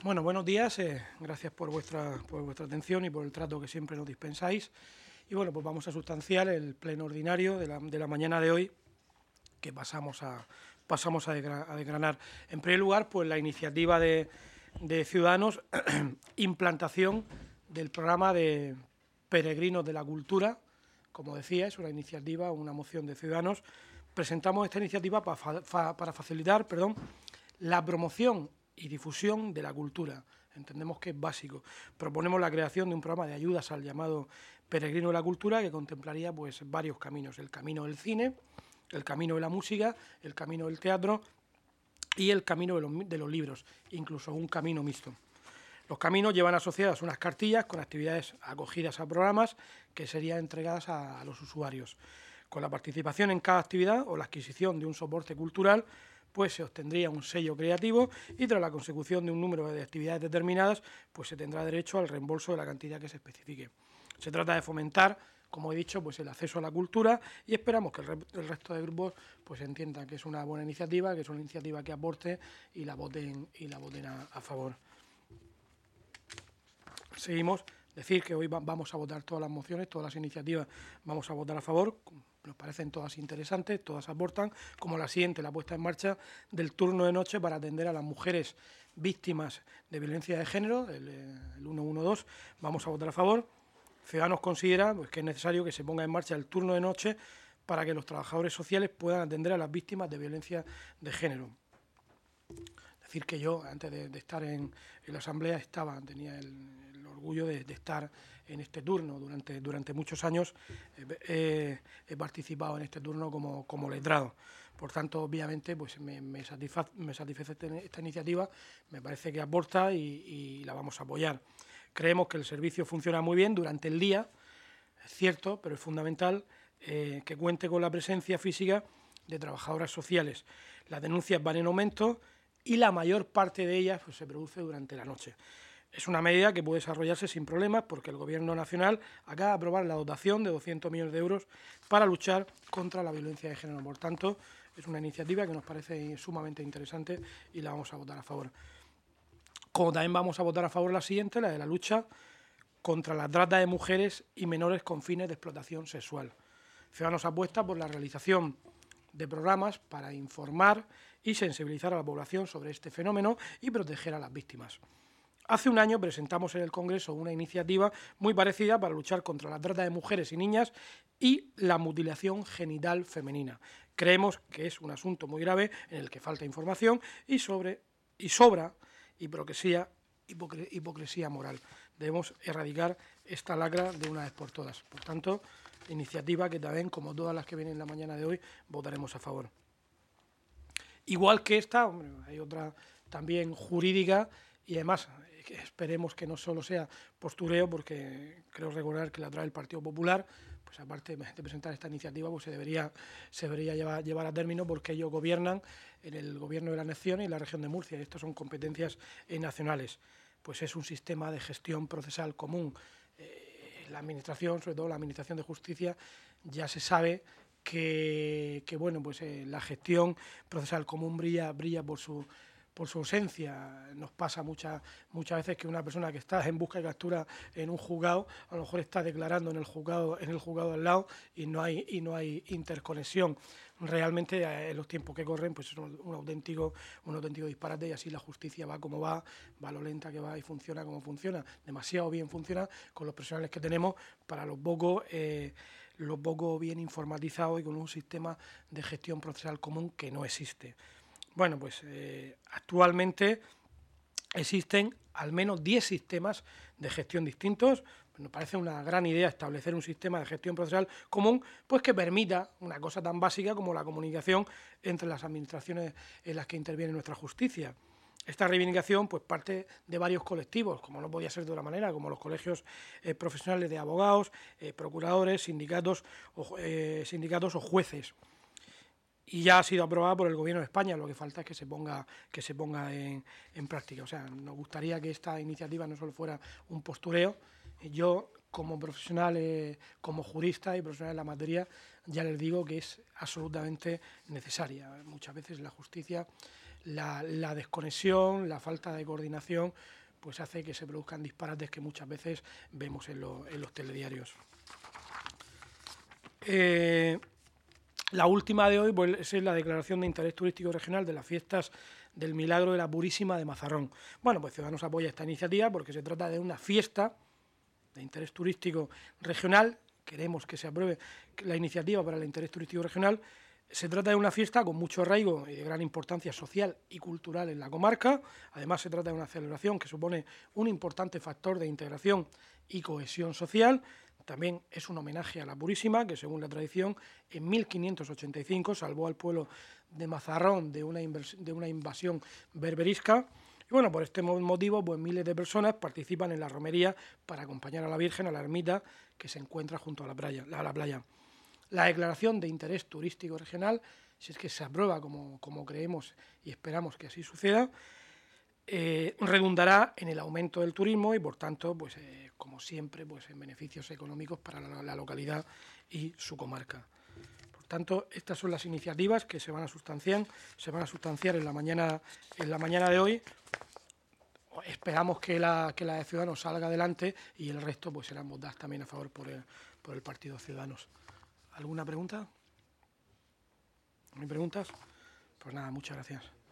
Bueno, buenos días, gracias por vuestra atención y por el trato que siempre nos dispensáis. Y bueno, pues vamos a sustanciar el pleno ordinario de la mañana de hoy, que pasamos a desgranar. En primer lugar, pues la iniciativa de Ciudadanos, implantación del programa de Peregrinos de la Cultura. Como decía, es una iniciativa, una moción de Ciudadanos. Presentamos esta iniciativa para facilitar la promoción y difusión de la cultura. Entendemos que es básico. Proponemos la creación de un programa de ayudas al llamado Peregrino de la Cultura, que contemplaría pues varios caminos: el camino del cine, el camino de la música, el camino del teatro y el camino de los libros, incluso un camino mixto. Los caminos llevan asociadas unas cartillas con actividades acogidas a programas que serían entregadas a los usuarios. Con la participación en cada actividad o la adquisición de un soporte cultural, pues se obtendría un sello creativo y tras la consecución de un número de actividades determinadas, pues se tendrá derecho al reembolso de la cantidad que se especifique. Se trata de fomentar, como he dicho, pues el acceso a la cultura, y esperamos que el resto de grupos pues entiendan que es una buena iniciativa, que es una iniciativa que aporte y la voten a favor. Seguimos. Decir que hoy vamos a votar todas las mociones, todas las iniciativas vamos a votar a favor. Nos parecen todas interesantes, todas aportan, como la siguiente, la puesta en marcha del turno de noche para atender a las mujeres víctimas de violencia de género, el 112, vamos a votar a favor. Ciudadanos considera pues, que es necesario que se ponga en marcha el turno de noche para que los trabajadores sociales puedan atender a las víctimas de violencia de género. Decir que yo, antes de estar en la Asamblea, tenía el orgullo de estar en este turno. Durante muchos años he participado en este turno como letrado. Por tanto, obviamente, pues me satisface esta iniciativa, me parece que aporta y la vamos a apoyar. Creemos que el servicio funciona muy bien durante el día, es cierto, pero es fundamental que cuente con la presencia física de trabajadoras sociales. Las denuncias van en aumento y la mayor parte de ellas pues, se produce durante la noche. Es una medida que puede desarrollarse sin problemas porque el Gobierno Nacional acaba de aprobar la dotación de 200 millones de euros para luchar contra la violencia de género. Por tanto, es una iniciativa que nos parece sumamente interesante y la vamos a votar a favor. Como también vamos a votar a favor la siguiente, la de la lucha contra la trata de mujeres y menores con fines de explotación sexual. Ciudadanos apuesta por la realización de programas para informar y sensibilizar a la población sobre este fenómeno y proteger a las víctimas. Hace un año presentamos en el Congreso una iniciativa muy parecida para luchar contra la trata de mujeres y niñas y la mutilación genital femenina. Creemos que es un asunto muy grave en el que falta información y sobra hipocresía moral. Debemos erradicar esta lacra de una vez por todas. Por tanto, iniciativa que también, como todas las que vienen en la mañana de hoy, votaremos a favor. Igual que esta, hay otra también jurídica y además esperemos que no solo sea postureo, porque creo recordar que la trae el Partido Popular, pues aparte de presentar esta iniciativa, pues se debería llevar a término porque ellos gobiernan en el Gobierno de la Nación y la región de Murcia, y estos son competencias nacionales. Pues es un sistema de gestión procesal común. La Administración, sobre todo la Administración de Justicia, ya se sabe que bueno, pues la gestión procesal común brilla por su ausencia. Nos pasa muchas veces que una persona que está en busca y captura en un juzgado, a lo mejor está declarando en el juzgado al lado y no hay interconexión. Realmente los tiempos que corren pues es un auténtico disparate, y así la justicia va como va lo lenta que va y funciona como funciona. Demasiado bien funciona con los profesionales que tenemos para lo poco bien informatizado y con un sistema de gestión procesal común que no existe. Bueno, pues actualmente existen al menos 10 sistemas de gestión distintos. Nos parece una gran idea establecer un sistema de gestión procesal común, pues que permita una cosa tan básica como la comunicación entre las administraciones en las que interviene nuestra justicia. Esta reivindicación pues parte de varios colectivos, como no podía ser de otra manera, como los colegios profesionales de abogados, procuradores, sindicatos o jueces. Y ya ha sido aprobada por el Gobierno de España, lo que falta es que se ponga en práctica. O sea, nos gustaría que esta iniciativa no solo fuera un postureo. Yo, como profesional, como jurista y profesional en la materia, ya les digo que es absolutamente necesaria. Muchas veces la justicia la desconexión, la falta de coordinación, pues hace que se produzcan disparates que muchas veces vemos en los telediarios. La última de hoy pues, es la declaración de interés turístico regional de las fiestas del Milagro de la Purísima de Mazarrón. Bueno, pues Ciudadanos apoya esta iniciativa porque se trata de una fiesta de interés turístico regional. Queremos que se apruebe la iniciativa para el interés turístico regional. Se trata de una fiesta con mucho arraigo y de gran importancia social y cultural en la comarca. Además, se trata de una celebración que supone un importante factor de integración y cohesión social. También es un homenaje a la Purísima, que según la tradición, en 1585 salvó al pueblo de Mazarrón de una invasión berberisca. Y bueno, por este motivo, pues miles de personas participan en la romería para acompañar a la Virgen a la ermita que se encuentra junto a la playa. La declaración de interés turístico regional, si es que se aprueba como creemos y esperamos que así suceda, redundará en el aumento del turismo y, por tanto, pues como siempre, pues en beneficios económicos para la localidad y su comarca. Por tanto, estas son las iniciativas que se van a sustanciar en la mañana de hoy. Esperamos que la de Ciudadanos salga adelante y el resto pues serán votadas también a favor por el Partido Ciudadanos. ¿Alguna pregunta? ¿No hay preguntas? Pues nada, muchas gracias.